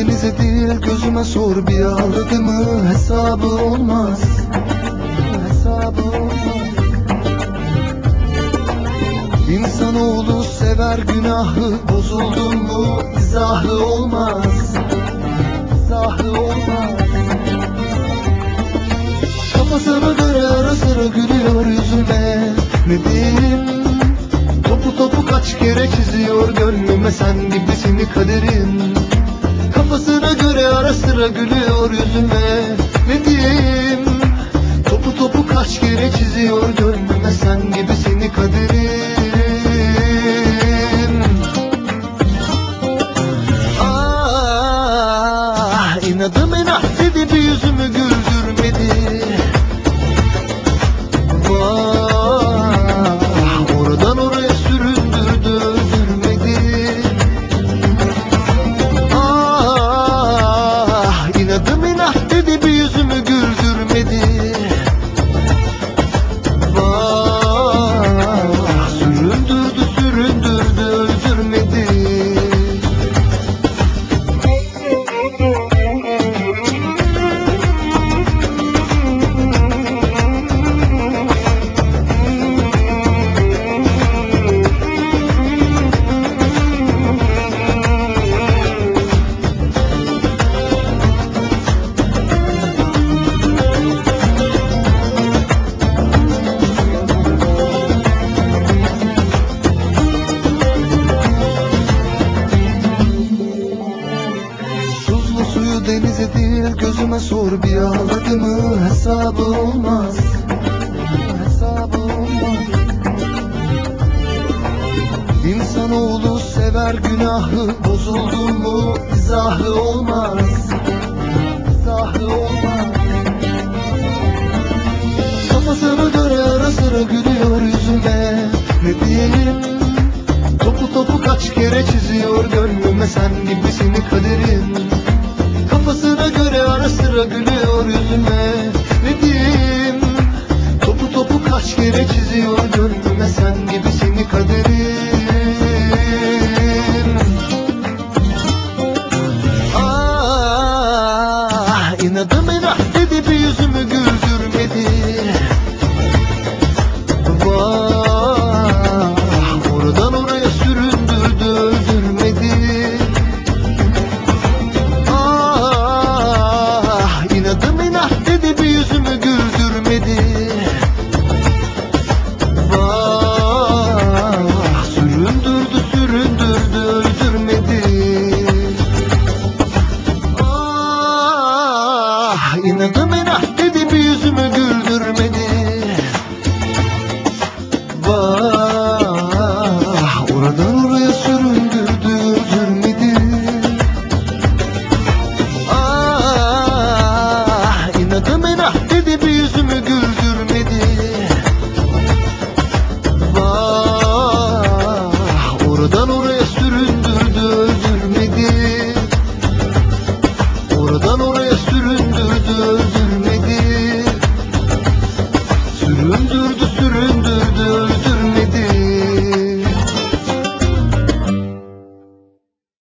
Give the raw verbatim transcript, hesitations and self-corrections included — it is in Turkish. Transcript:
denize değil gözüme sor, bir ağladı mı hesabı olmaz, hesabı olmaz. İnsanoğlu sever günahı, bozuldu mu izahı olmaz, izahı olmaz. Kafasına göre ara sıra gülüyor yüzüme, ne diyeyim? Topu topu kaç kere çiziyor gönlüme, sen gibisini kaderim. Kafasına göre ara sıra gülüyor yüzüme, ne diyeyim? Topu topu kaç kere çiziyor gönlüme, sen gibisini kaderim. Ah, inadım inat dedi, bir yüzümü güldürmedi. Vah, oradan oraya süründürdü, öldürmedi. Ah, inadım inat dedi, bir yüzümü güldürmedi. Vah, süründürdü süründürdü, öldürmedi. Tuzlu suyu denize değil gözüme sor, bir ağladı mı hesabı olmaz, hesabı olmaz. İnsanoğlu sever günahı, bozuldu mu izahı olmaz, izahı olmaz. Kafasına göre ara sıra gülüyor yüzüme, ne diyeyim? Topu topu kaç kere çiziyor gönlüme, sen gibisini kaderim. Kafasına göre ara sıra gülüyor yüzüme, ne diyeyim? Topu topu kaç kere çiziyor gönlüme, sen gibisini kaderim. Ah, inadım inat dedi, bir yüzümü güldürmedi. Vah, oradan oraya süründürdü, öldürmedi. Ah, inadım inat dedi, bir yüzümü güldürmedi. Vah, süründürdü süründürdü, öldürmedi. Ah, inadım inat dedi, bir yüzümü güldürmedi. Vah.